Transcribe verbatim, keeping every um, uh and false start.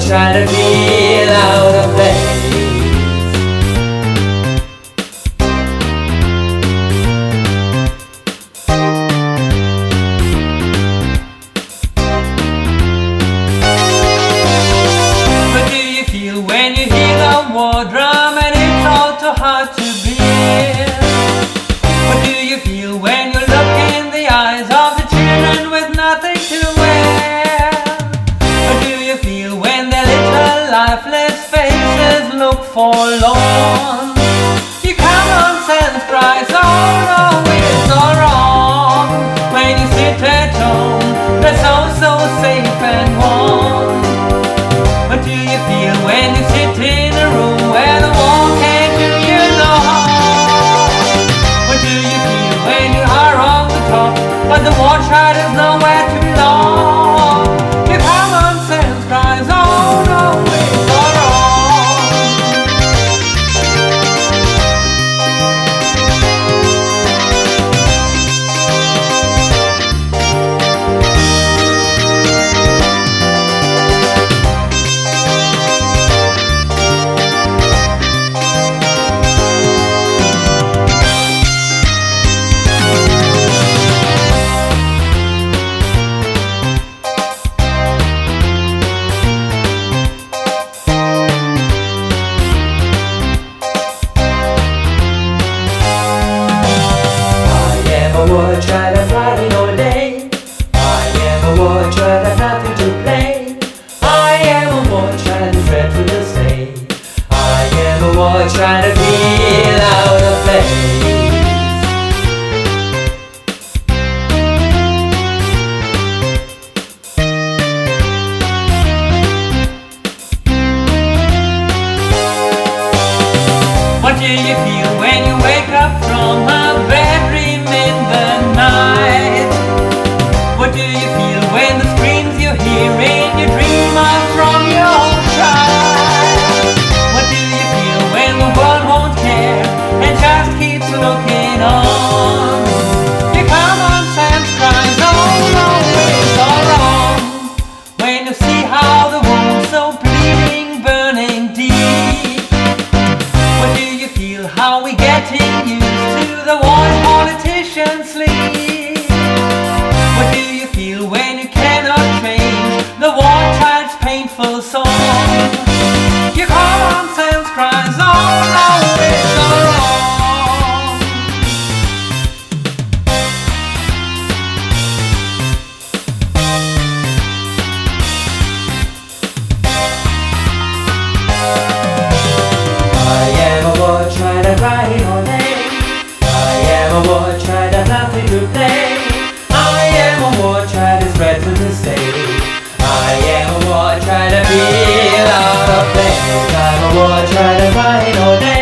trying to feel out of place. But do you feel when you hear the war drum and it's all too hard to bear? What do you feel when you look in the eyes of the children with nothing to wear? What do you feel when their little lifeless faces look forlorn? Your common sense cries, oh no, it's all wrong. When you sit at home, that's all so safe and warm. What do you feel when you sit in a room where the war can't do you no harm? What do you feel when you are on the top, but the war child is nowhere to belong? Your common sense cries, oh no, it's all wrong. I am a war child, I'm riding all day. I am a war child, I've nothing to play. I am a war child, who's dreadful to stay. I am a war child, to feel out of place. What do you feel when you wake up from a bad dream in the night? What do you feel when the screams you hear in your dream are from your child? What do you feel when the world won't care and just keeps looking on? Your common sense cries, oh no, it's all wrong. When you see how the wound's so bleeding, burning deep. What do you feel, how we getting used to the war politicians sleep? What do you feel when you cannot change the war child's painful song? Your common sense cries, oh no, it's all wrong. I am a war child, I'm riding all day. I am a war child, I've nothing to play. I am a war child, it's dreadful to stay. I am a war child, I feel out of place. I'm a war child, I'm riding all day.